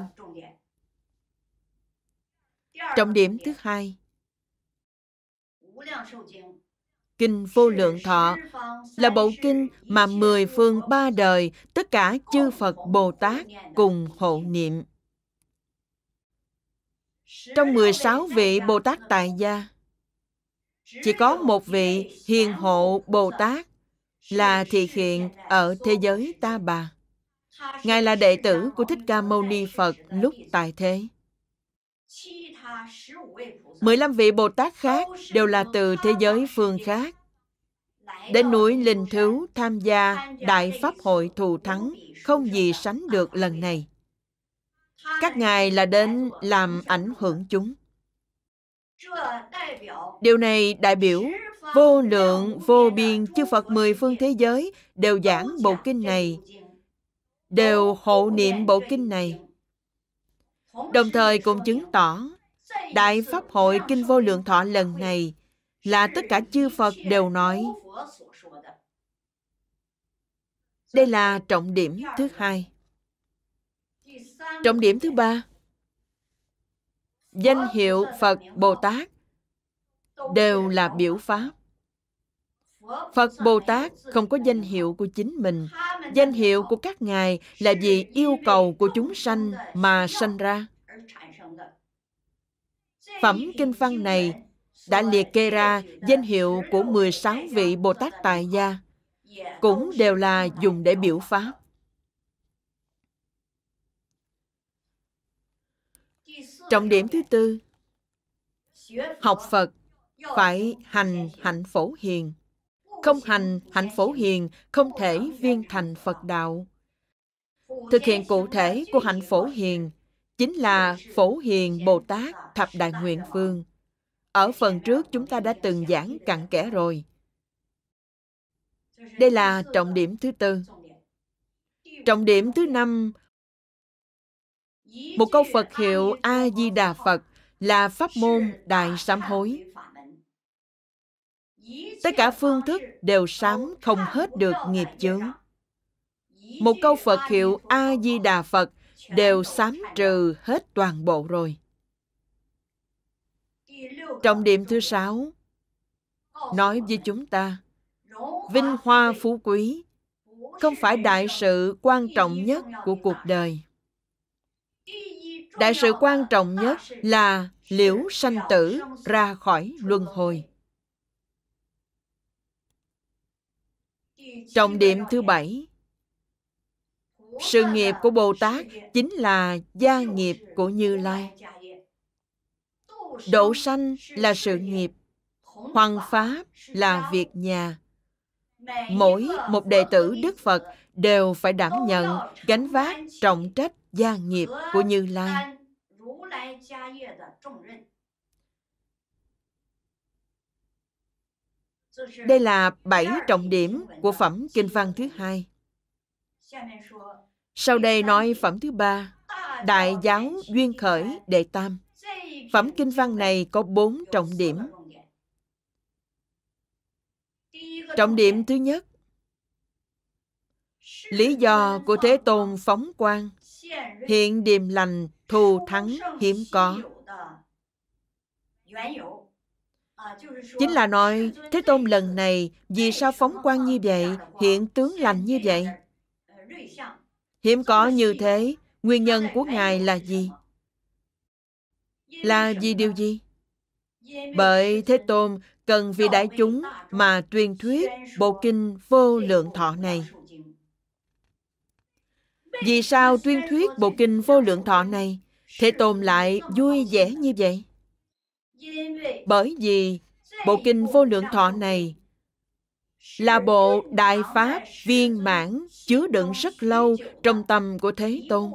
Trọng điểm thứ hai, Kinh Vô Lượng Thọ là bộ kinh mà mười phương ba đời tất cả chư Phật Bồ Tát cùng hộ niệm. Trong mười sáu vị Bồ Tát tại gia, chỉ có một vị Hiền Hộ Bồ Tát là thị hiện ở thế giới Ta Bà. Ngài là đệ tử của Thích Ca Mâu Ni Phật lúc tại thế. mười lăm vị Bồ Tát khác đều là từ thế giới phương khác, đến núi Linh Thứu tham gia Đại Pháp hội thù thắng không gì sánh được lần này. Các ngài là đến làm ảnh hưởng chúng. Điều này đại biểu vô lượng vô biên chư Phật mười phương thế giới đều giảng bộ kinh này, đều hộ niệm bộ kinh này. Đồng thời cũng chứng tỏ Đại Pháp hội Kinh Vô Lượng Thọ lần này là tất cả chư Phật đều nói. Đây là trọng điểm thứ hai. Trọng điểm thứ ba, danh hiệu Phật Bồ Tát đều là biểu pháp. Phật Bồ Tát không có danh hiệu của chính mình. Danh hiệu của các ngài là vì yêu cầu của chúng sanh mà sanh ra. Phẩm kinh văn này đã liệt kê ra danh hiệu của mười sáu vị Bồ Tát tại gia, cũng đều là dùng để biểu pháp. Trọng điểm thứ tư, học Phật phải hành hạnh phổ hiền. Không hành hạnh phổ hiền không thể viên thành Phật đạo. Thực hiện cụ thể của hạnh phổ hiền chính là Phổ Hiền Bồ Tát Thập Đại Nguyện Phương. Ở phần trước chúng ta đã từng giảng cặn kẽ rồi. Đây là trọng điểm thứ tư. Trọng điểm thứ năm, một câu Phật hiệu A-di-đà Phật là pháp môn đại sám hối. Tất cả phương thức đều sám không hết được nghiệp chướng. Một câu Phật hiệu A-di-đà Phật đều sám trừ hết toàn bộ rồi. Trọng điểm thứ sáu, nói với chúng ta, vinh hoa phú quý không phải đại sự quan trọng nhất của cuộc đời. Đại sự quan trọng nhất là liễu sanh tử ra khỏi luân hồi. Trọng điểm thứ bảy, sự nghiệp của Bồ Tát chính là gia nghiệp của Như Lai. Độ sanh là sự nghiệp, hoằng pháp là việc nhà. Mỗi một đệ tử Đức Phật đều phải đảm nhận gánh vác trọng trách gia nghiệp của Như Lai. Đây là bảy trọng điểm của phẩm kinh văn thứ hai. Sau đây nói phẩm thứ ba, Đại giáo duyên khởi đệ tam. Phẩm kinh văn này có bốn trọng điểm. Trọng điểm thứ nhất, lý do của Thế Tôn phóng quang, hiện điềm lành, thù thắng hiếm có. Chính là nói Thế Tôn lần này vì sao phóng quang như vậy, hiện tướng lành như vậy? Hiếm có như thế, nguyên nhân của Ngài là gì? Là vì điều gì? Bởi Thế Tôn cần vì đại chúng mà tuyên thuyết bộ kinh Vô Lượng Thọ này. Vì sao tuyên thuyết bộ kinh Vô Lượng Thọ này, Thế Tôn lại vui vẻ như vậy? Bởi vì bộ kinh Vô Lượng Thọ này là bộ đại pháp viên mãn chứa đựng rất lâu trong tâm của Thế Tôn.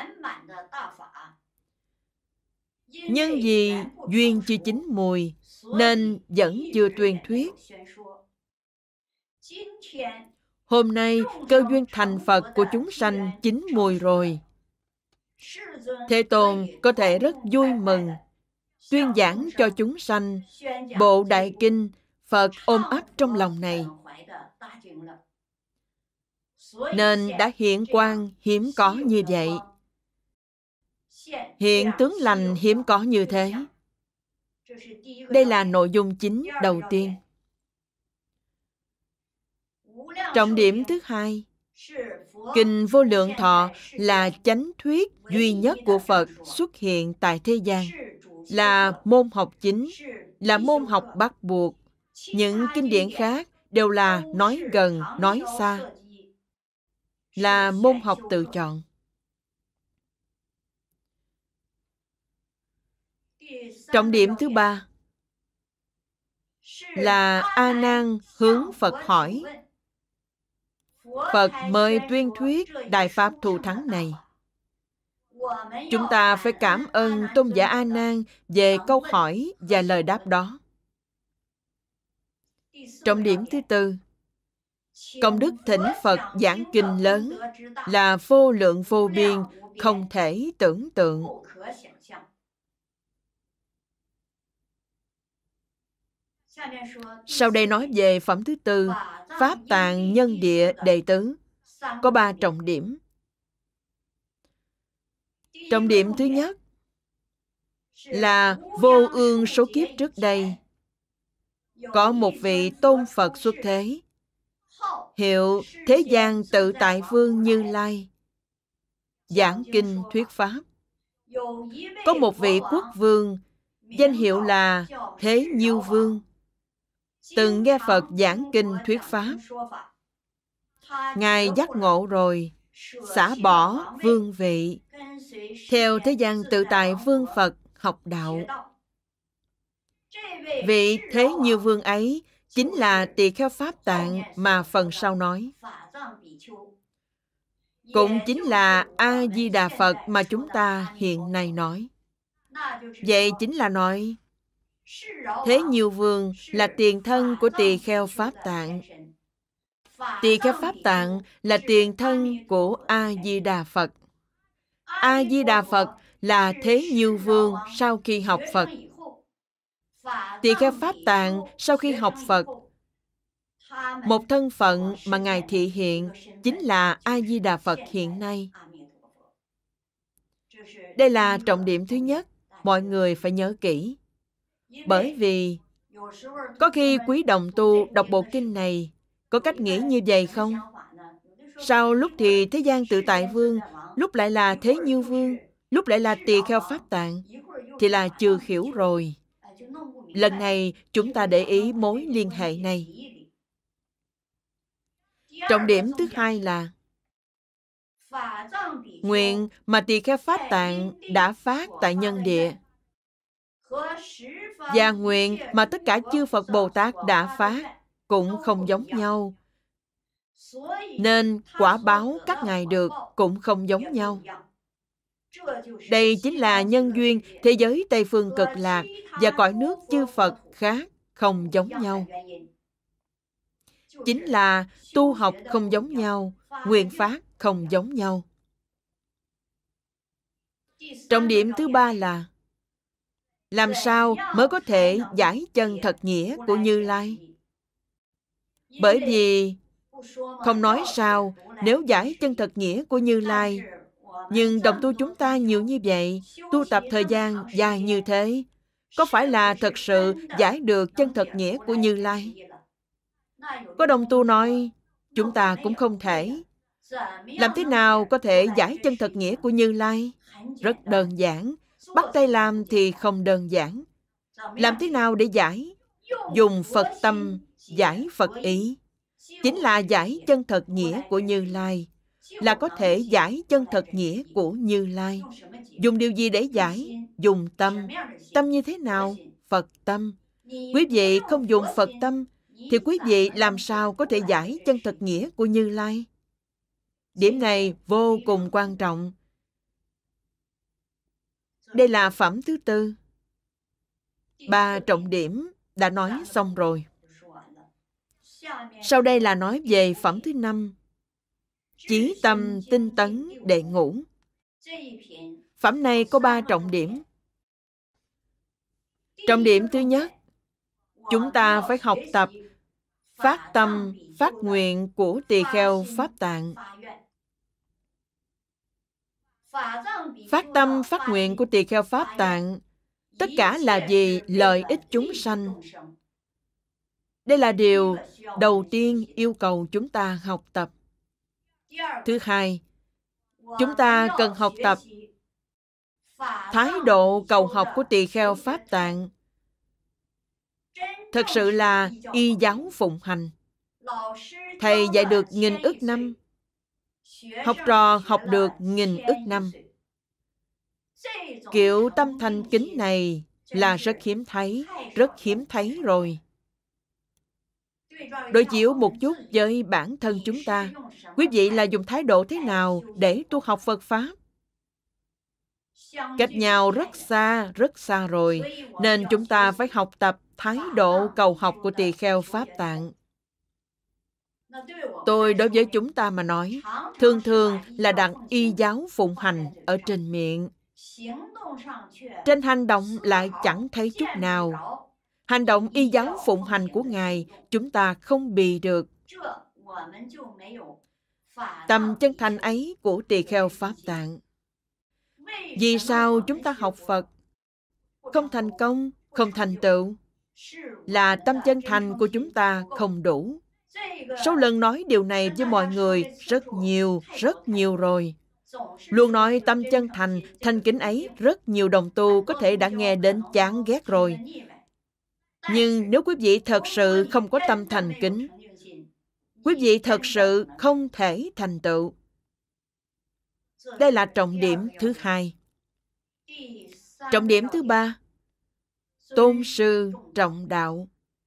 Nhưng vì duyên chưa chín mùi nên vẫn chưa tuyên thuyết. Hôm nay cơ duyên thành Phật của chúng sanh chín mùi rồi. Thế Tôn có thể rất vui mừng tuyên giảng cho chúng sanh bộ đại kinh Phật ôm ấp trong lòng này, nên đã hiện quang hiếm có như vậy, hiện tướng lành hiếm có như thế. Đây là nội dung chính đầu tiên. Trọng điểm thứ hai, kinh Vô Lượng Thọ là chánh thuyết duy nhất của Phật xuất hiện tại thế gian, là môn học chính, là môn học bắt buộc. Những kinh điển khác đều là nói gần, nói xa, là môn học tự chọn. Trọng điểm thứ ba là A Nan hướng Phật hỏi. Phật mời tuyên thuyết đại pháp thù thắng này. Chúng ta phải cảm ơn tôn giả A Nan về câu hỏi và lời đáp đó. Trọng điểm thứ tư, công đức thỉnh Phật giảng kinh lớn là vô lượng vô biên, không thể tưởng tượng. Sau đây nói về phẩm thứ tư, Pháp Tạng Nhân Địa đệ tứ, có ba trọng điểm. Trọng điểm thứ nhất là vô ương số kiếp trước đây, có một vị tôn Phật xuất thế, hiệu Thế gian tự tại vương Như Lai, giảng kinh thuyết pháp. Có một vị quốc vương, danh hiệu là Thế Nhiêu Vương, từng nghe Phật giảng kinh thuyết pháp. Ngài giác ngộ rồi, xả bỏ vương vị, theo thế gian tự tại vương Phật học đạo. Vị Thế Nhiêu Vương ấy chính là tỳ kheo Pháp Tạng mà phần sau nói. Cũng chính là A-di-đà Phật mà chúng ta hiện nay nói. Vậy chính là nói Thế Nhiêu Vương là tiền thân của tỳ kheo Pháp Tạng. Tỳ kheo Pháp Tạng là tiền thân của A-di-đà Phật. A-di-đà Phật là Thế Nhiêu Vương sau khi học Phật. Tỳ kheo Pháp Tạng sau khi học Phật, một thân phận mà Ngài thị hiện chính là A-di-đà Phật hiện nay. Đây là trọng điểm thứ nhất, mọi người phải nhớ kỹ. Bởi vì có khi quý đồng tu đọc bộ kinh này có cách nghĩ như vậy không? Sao lúc thì Thế gian tự tại vương, lúc lại là Thế Nhiêu Vương, lúc lại là tỳ kheo Pháp Tạng, thì là chưa hiểu rồi. Lần này chúng ta để ý mối liên hệ này. Trọng điểm thứ hai là nguyện mà tỳ kheo Pháp Tạng đã phát tại nhân địa, và nguyện mà tất cả chư Phật Bồ Tát đã phát cũng không giống nhau. nên quả báo các ngài được cũng không giống nhau. Đây chính là nhân duyên thế giới Tây Phương Cực Lạc và cõi nước chư Phật khác không giống nhau. Chính là tu học không giống nhau, nguyện phát không giống nhau. Trọng điểm thứ ba là làm sao mới có thể giải chân thật nghĩa của Như Lai? Bởi vì không nói sao, nếu giải chân thật nghĩa của Như Lai, nhưng đồng tu chúng ta nhiều như vậy, tu tập thời gian dài như thế, có phải là thật sự giải được chân thật nghĩa của Như Lai? Có đồng tu nói, chúng ta cũng không thể. Làm thế nào có thể giải chân thật nghĩa của Như Lai? Rất đơn giản. Bắt tay làm thì không đơn giản. Làm thế nào để giải? Dùng Phật tâm giải Phật ý. Chính là giải chân thật nghĩa của Như Lai. Là có thể giải chân thật nghĩa của Như Lai. Dùng điều gì để giải? Dùng tâm. Tâm như thế nào? Phật tâm. Quý vị không dùng Phật tâm, thì quý vị làm sao có thể giải chân thật nghĩa của Như Lai? Điểm này vô cùng quan trọng. Đây là phẩm thứ tư. Ba trọng điểm đã nói xong rồi. Sau đây là nói về phẩm thứ năm. Chí tâm tinh tấn đệ ngũ. Phẩm này có ba trọng điểm. Trọng điểm thứ nhất, chúng ta phải học tập phát tâm, phát nguyện của tỳ kheo Pháp Tạng. Phát tâm, phát nguyện của tỳ kheo Pháp Tạng, tất cả là vì lợi ích chúng sanh. Đây là điều đầu tiên yêu cầu chúng ta học tập. Thứ hai, chúng ta cần học tập thái độ cầu học của tỳ kheo Pháp Tạng. Thật sự là y giáo phụng hành. Thầy dạy được nghìn ức năm, học trò học được nghìn ức năm. Kiểu tâm thành kính này là rất hiếm thấy, rất hiếm thấy rồi. Đối chiếu một chút với bản thân chúng ta, quý vị là dùng thái độ thế nào để tu học Phật Pháp? Cách nhau rất xa, rất xa rồi, nên chúng ta phải học tập thái độ cầu học của tỳ kheo Pháp Tạng. Tôi đối với chúng ta mà nói, thường thường là đặt y giáo phụng hành ở trên miệng. Trên hành động lại chẳng thấy chút nào. Hành động y giáo phụng hành của Ngài, chúng ta không bì được. Tâm chân thành ấy của tỳ kheo Pháp Tạng. Vì sao chúng ta học Phật không thành công, không thành tựu? Là tâm chân thành của chúng ta không đủ. Số lần nói điều này với mọi người rất nhiều, rất nhiều rồi. Luôn nói tâm chân thành, thành kính ấy, rất nhiều đồng tu có thể đã nghe đến chán ghét rồi. Nhưng nếu quý vị thật sự không có tâm thành kính, quý vị thật sự không thể thành tựu. Đây là trọng điểm thứ hai. Trọng điểm thứ ba, tôn sư trọng đạo.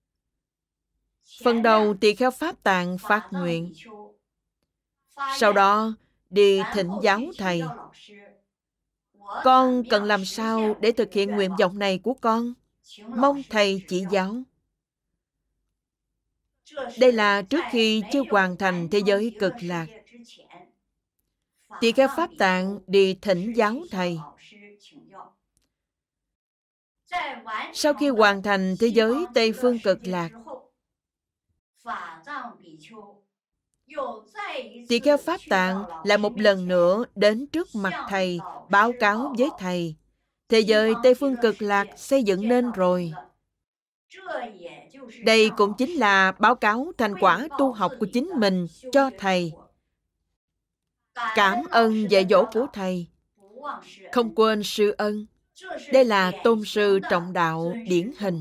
Phần đầu tỳ kheo Pháp Tạng phát nguyện. Sau đó đi thỉnh giáo thầy. Con cần làm sao để thực hiện nguyện vọng này của con? Mong thầy chỉ giáo. Đây là trước khi chưa hoàn thành thế giới cực lạc. Tỳ kheo Pháp Tạng đi thỉnh giáo thầy. Sau khi hoàn thành thế giới Tây Phương Cực Lạc, tỳ kheo Pháp Tạng lại một lần nữa đến trước mặt thầy, báo cáo với thầy. Thế giới Tây Phương Cực Lạc xây dựng nên rồi. Đây cũng chính là báo cáo thành quả tu học của chính mình cho thầy. Cảm ơn dạy dỗ của thầy, không quên sư ân. Đây là tôn sư trọng đạo điển hình.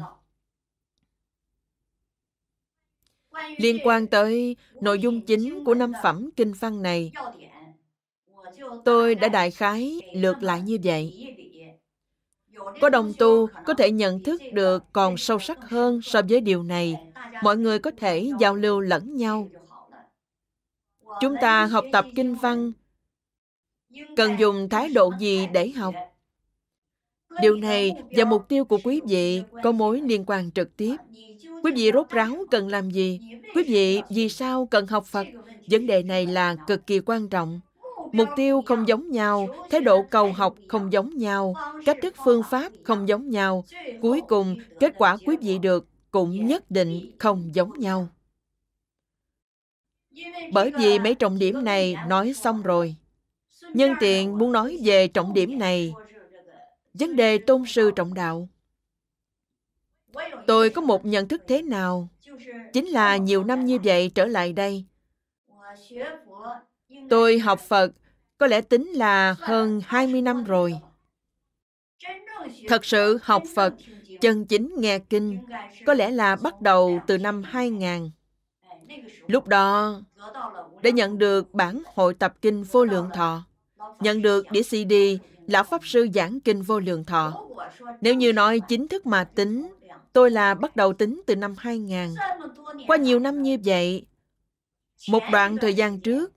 Liên quan tới nội dung chính của năm phẩm kinh văn này, tôi đã đại khái lược lại như vậy. Có đồng tu có thể nhận thức được còn sâu sắc hơn so với điều này. Mọi người có thể giao lưu lẫn nhau. Chúng ta học tập kinh văn cần dùng thái độ gì để học? Điều này và mục tiêu của quý vị có mối liên quan trực tiếp. Quý vị rốt ráo cần làm gì? Quý vị vì sao cần học Phật? Vấn đề này là cực kỳ quan trọng. Mục tiêu không giống nhau, thái độ cầu học không giống nhau, cách thức phương pháp không giống nhau. Cuối cùng, kết quả quý vị được cũng nhất định không giống nhau. Bởi vì mấy trọng điểm này nói xong rồi. Nhân tiện muốn nói về trọng điểm này, vấn đề tôn sư trọng đạo. Tôi có một nhận thức thế nào? Chính là nhiều năm như vậy trở lại đây, tôi học Phật có lẽ tính là hơn hai mươi năm rồi. Thật sự học Phật, chân chính nghe kinh, có lẽ là bắt đầu từ năm hai nghìn. Lúc đó, đã nhận được bản hội tập kinh Vô Lượng Thọ, nhận được đĩa xê đê Lão Pháp Sư giảng kinh Vô Lượng Thọ. Nếu như nói chính thức mà tính, tôi là bắt đầu tính từ năm hai nghìn. Qua nhiều năm như vậy, một đoạn thời gian trước,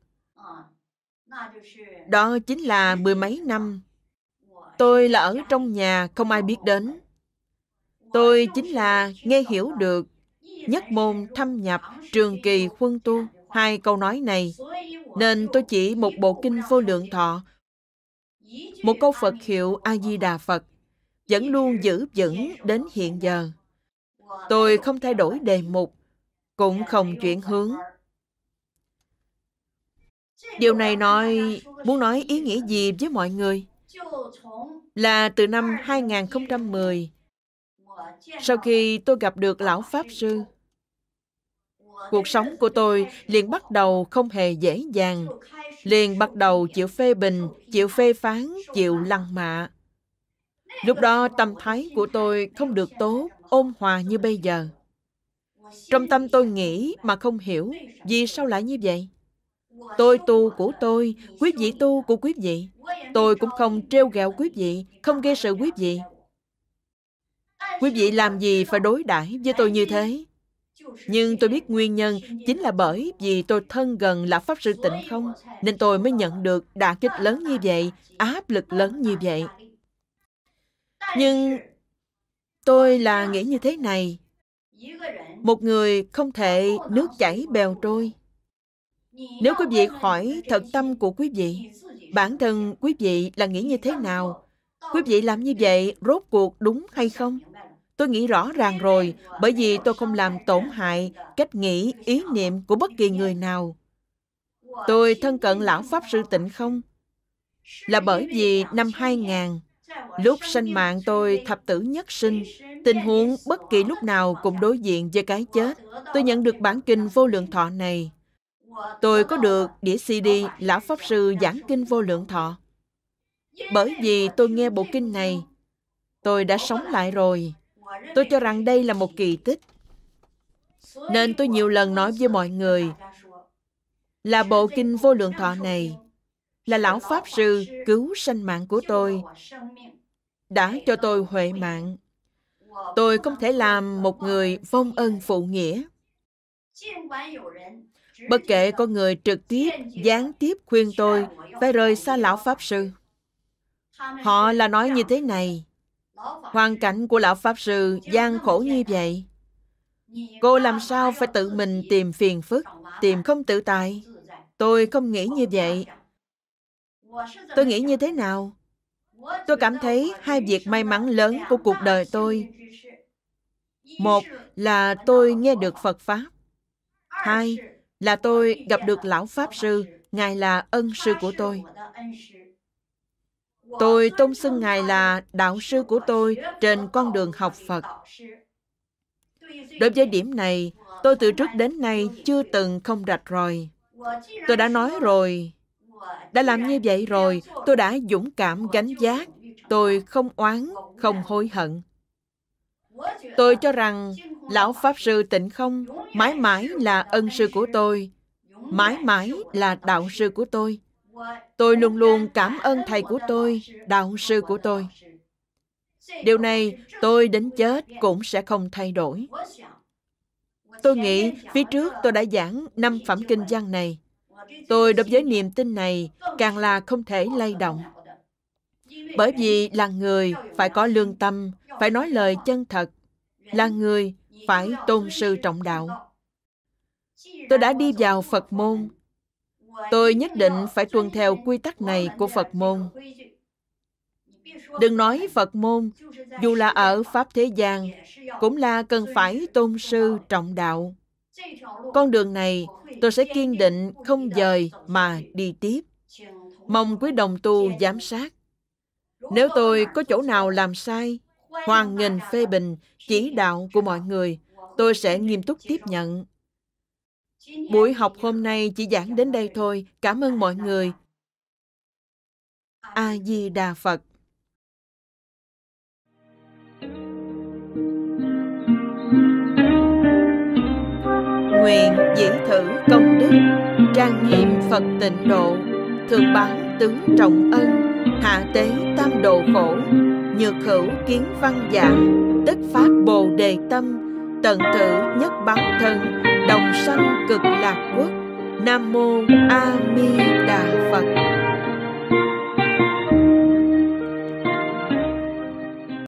đó chính là mười mấy năm, tôi là ở trong nhà không ai biết đến. Tôi chính là nghe hiểu được nhất môn thâm nhập, trường kỳ huân tu, hai câu nói này. Nên tôi chỉ một bộ kinh Vô Lượng Thọ, một câu Phật hiệu A-di-đà Phật, vẫn luôn giữ vững đến hiện giờ. Tôi không thay đổi đề mục, cũng không chuyển hướng. Điều này nói, muốn nói ý nghĩa gì với mọi người? Là từ năm hai nghìn không trăm mười, sau khi tôi gặp được Lão Pháp Sư, cuộc sống của tôi liền bắt đầu không hề dễ dàng, liền bắt đầu chịu phê bình, chịu phê phán, chịu lăng mạ. Lúc đó tâm thái của tôi không được tốt, ôn hòa như bây giờ. Trong tâm tôi nghĩ mà không hiểu, vì sao lại như vậy? Tôi tu của tôi, quý vị tu của quý vị. Tôi cũng không trêu ghẹo quý vị, không gây sự quý vị. Quý vị làm gì phải đối đãi với tôi như thế? Nhưng tôi biết nguyên nhân chính là bởi vì tôi thân gần Lão Pháp Sư Tịnh Không, nên tôi mới nhận được đả kích lớn như vậy, áp lực lớn như vậy. Nhưng tôi là nghĩ như thế này, một người không thể nước chảy bèo trôi. Nếu quý vị hỏi thật tâm của quý vị, bản thân quý vị là nghĩ như thế nào? Quý vị làm như vậy rốt cuộc đúng hay không? Tôi nghĩ rõ ràng rồi, bởi vì tôi không làm tổn hại cách nghĩ, ý niệm của bất kỳ người nào. Tôi thân cận Lão Pháp Sư Tịnh Không là bởi vì năm hai nghìn, lúc sanh mạng tôi thập tử nhất sinh, tình huống bất kỳ lúc nào cũng đối diện với cái chết. Tôi nhận được bản kinh Vô Lượng Thọ này. Tôi có được đĩa xê đê Lão Pháp Sư giảng kinh Vô Lượng Thọ. Bởi vì tôi nghe bộ kinh này, tôi đã sống lại rồi. Tôi cho rằng đây là một kỳ tích. Nên tôi nhiều lần nói với mọi người là bộ kinh Vô Lượng Thọ này là Lão Pháp Sư cứu sanh mạng của tôi, đã cho tôi huệ mạng. Tôi không thể làm một người vong ân phụ nghĩa. Bất kể có người trực tiếp, gián tiếp khuyên tôi phải rời xa Lão Pháp Sư. Họ là nói như thế này: hoàn cảnh của Lão Pháp Sư gian khổ như vậy, cô làm sao phải tự mình tìm phiền phức, tìm không tự tại? Tôi không nghĩ như vậy. Tôi nghĩ như thế nào? Tôi cảm thấy hai việc may mắn lớn của cuộc đời tôi. Một là tôi nghe được Phật Pháp. Hai là tôi gặp được Lão Pháp Sư, Ngài là ân sư của tôi. Tôi tôn xưng Ngài là đạo sư của tôi trên con đường học Phật. Đối với điểm này, tôi từ trước đến nay chưa từng không rạch ròi. Tôi đã nói rồi, đã làm như vậy rồi, tôi đã dũng cảm gánh vác. Tôi không oán, không hối hận. Tôi cho rằng Lão Pháp Sư Tịnh Không mãi mãi là ân sư của tôi, mãi mãi là đạo sư của tôi. Tôi luôn luôn cảm ơn thầy của tôi, đạo sư của tôi. Điều này tôi đến chết cũng sẽ không thay đổi. Tôi nghĩ phía trước tôi đã giảng năm phẩm kinh văn này. Tôi đối với niềm tin này càng là không thể lay động. Bởi vì là người phải có lương tâm, phải nói lời chân thật. Là người phải tôn sư trọng đạo. Tôi đã đi vào Phật môn. Tôi nhất định phải tuân theo quy tắc này của Phật môn. Đừng nói Phật môn, dù là ở Pháp thế gian, cũng là cần phải tôn sư trọng đạo. Con đường này, tôi sẽ kiên định không dời mà đi tiếp. Mong quý đồng tu giám sát. Nếu tôi có chỗ nào làm sai, hoan nghênh phê bình, chỉ đạo của mọi người, tôi sẽ nghiêm túc tiếp nhận. Buổi học hôm nay chỉ giảng đến đây thôi. Cảm ơn mọi người. A Di Đà Phật. Nguyện dĩ thử công đức, trang nghiêm Phật tịnh độ, thường báo tướng trọng ân, hạ tế tam độ khổ, nhược hữu kiến văn dạng, tất phát bồ đề tâm, tận thử nhất báo thân, đồng sanh cực lạc quốc. Nam mô A Di Đà Phật.